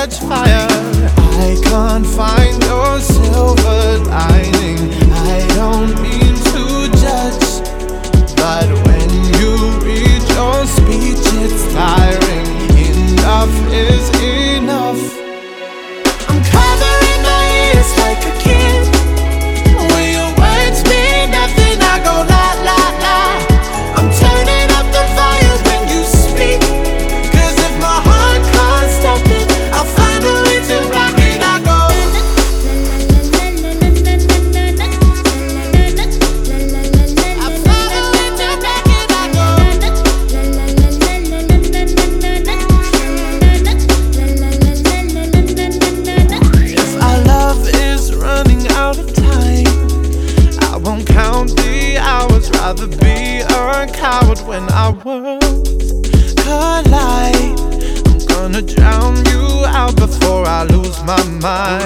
catch fire. I can't find your silver lining. I don't mean to judge, but when you read your speech, it's tiring. Enough is enough. I'm covering my ears like a kid. When your words mean nothing, I go la la la. I'm turning up the volume when you speak, 'cause if my heart can't stop it, I'll find a way to block it. I go I'll find a way to block it. I go if our love is running out of time, I won't count the hours. Rather be a coward when our worlds collide. I'm gonna drown you out before I lose my mind.